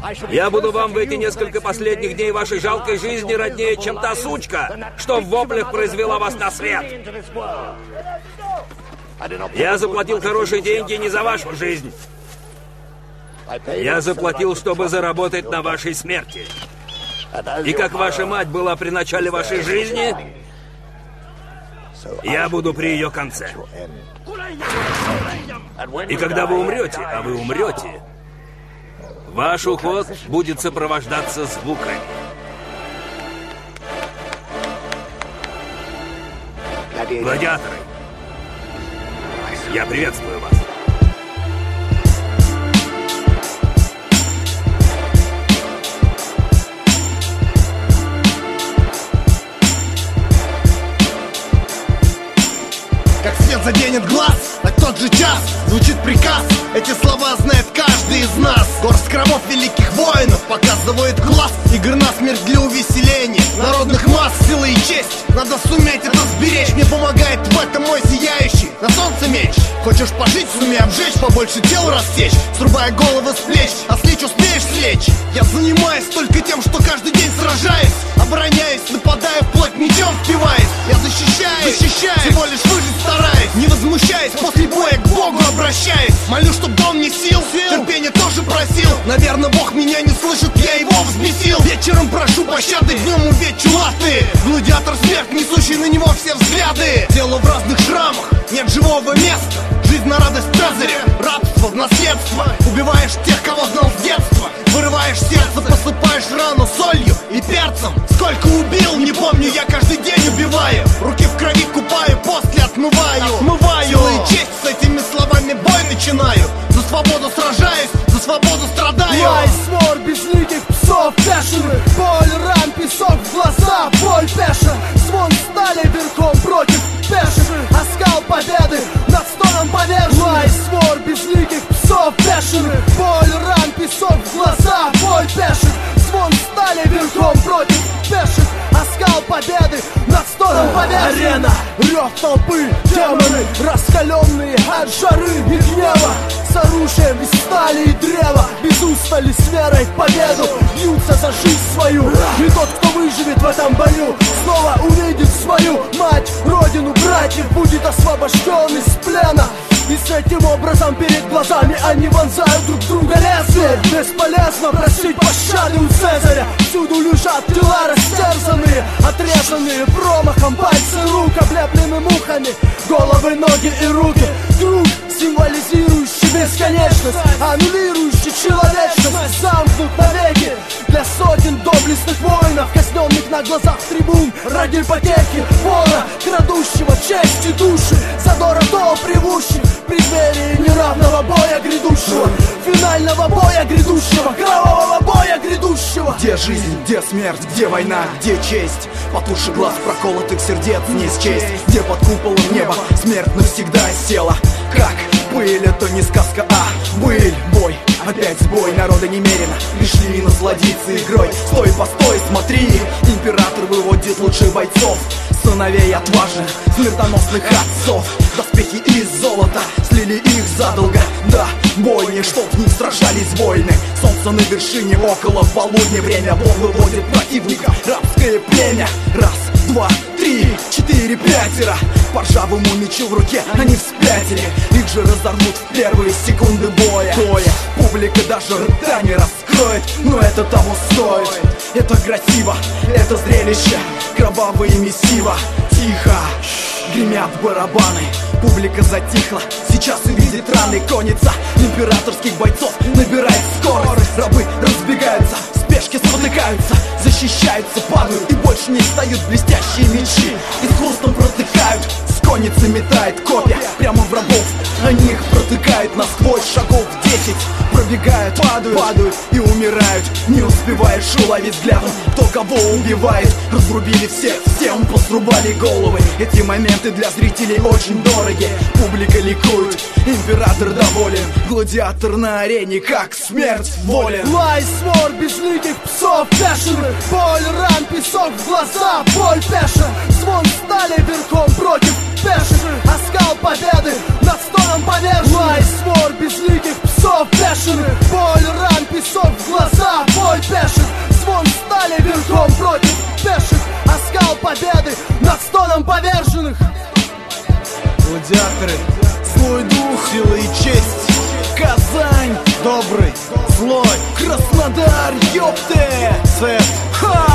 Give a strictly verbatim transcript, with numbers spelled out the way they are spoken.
Я буду вам в эти несколько последних дней вашей жалкой жизни роднее, чем та сучка, что в воплях произвела вас на свет. Я заплатил хорошие деньги не за вашу жизнь. Я заплатил, чтобы заработать на вашей смерти. И как ваша мать была при начале вашей жизни, я буду при ее конце. И когда вы умрете, а вы умрете, ваш уход будет сопровождаться звуками. Гладиаторы, я приветствую вас. Как свет заденет глаз, так тот же час звучит приказ. Эти слова знает каждый из нас. Горсть кровов великих воинов показывает глаз. Игр на смерть для увеселения народных масс, силы и честь. Надо суметь это сберечь. Мне помогает в этом мой сияющий на солнце меч. Хочешь пожить, сумей обжечь, побольше тел рассечь, срубая головы с плеч, а слечь успеешь слечь. Я занимаюсь только тем, что каждый день сражаюсь, обороняюсь, нападаю, вплоть мечом впиваясь. Я защищаюсь, защищаюсь, всего лишь выжить стараюсь. Не возмущаясь, после боя к Богу обращаюсь. Молю, чтоб дал мне сил, терпение тоже просил. Наверное, Бог меня не слышит, я его взбесил. Вечером прошу пощады, днем увечу латы. Гладиатор смерть, несущий на него все взгляды. Тело в разных шрамах, нет живого места. Жизнь на радость Цезаря, рабство в наследство. Убиваешь тех, кого знал с детства. Вырываешь сердце, посыпаешь рану солью и перцем. Сколько убил, не помню, я каждый день убиваю. Руки в крови купаю, после отмываю. Отмываю. Сила и честь, с этими словами бой начинаю. За свободу сражаюсь, за свободу страдаю. Лай, свор, безликих псов бешеных. Боль, ран, песок в глаза, боль пеша. Звон стали верхом против пеших. Оскал победы над стоном поверженных. Лай, свор, безликих псов бешеных. Боль, ран, песок в глаза, боль пеших. Звон стали верхом против пеших. Оскал победы над стоном поверженных. Арена, рев толпы, демоны, раскаленные от жары и гнева. С оружием из стали и древа, без устали с верой в победу бьются за жизнь свою. И тот, кто выживет в этом бою, снова увидит свою мать, родину, братьев, будет освобожден из плена. И с этим образом перед глазами они вонзают друг друга лезвие. Бесполезно просить пощады у Цезаря. Всюду лежат тела растерзанные, отрезанные промахом, пальцы рук, облеплены мухами, головы, ноги и руки. Круг, символизирующий бесконечность, аннулирующий человечность, замкнут навеки для сотен доблестных воинов, казненных на глазах трибун ради потехи вора, крадущего честь и души, задора до привущих в преддверии неравного боя грядущего, финального боя грядущего, кровавого боя грядущего. Где жизнь, где смерть, где война, где честь? Потуши глаз проколотых сердец не счесть. Где под куполом неба смерть навсегда села? Как пыль, это не сказка, а быль, бой. Опять сбой, народа немерено, пришли насладиться игрой. Стой, постой, смотри, император выводит лучших бойцов, сыновей отважных, смертоносных отцов. Доспехи из золота, слили их задолго. Да, бойни, чтоб в них сражались воины. Солнце на вершине, около полудня. Время Бог выводит противника, рабское племя. Раз, два, три, четыре, пятеро. По ржавому мечу в руке они вспятили. Их же разорвут в первые секунды боя. Боя. Публика даже рта не раскроет, но это того стоит. Это красиво, это зрелище, кровавые месиво. Тихо, гремят барабаны, публика затихла. Сейчас увидит раны конница императорских бойцов, набирает скорость. Рабы разбегаются, в спешке спотыкаются, защищаются, падают и больше не встают блестящие мечи. И с хрустом протыкают, с конницы метает копья прямо в рабов. Они их протыкают насквозь, шагов десять. Пробегают, падают, падают и умирают. Не успеваешь уловить взглядом, кто кого убивает. Разрубили всех, всем посрубали головы. Эти моменты для зрителей очень дороги. Публика ликует, император доволен. Гладиатор на арене, как смерть волен. Лай, свор, безликих псов бешеных. Боль, ран, песок в глаза, боль пеша. Звон стали верхом против пеших. Оскал победы над стоном поверженных. Лай, свор, безликих псов бешеных. Боль, ран, песок в глаза, Гладиаторы, Злой дух, сила и честь, Казань, добрый, злой, Краснодар, ёпте! цвет. Ха!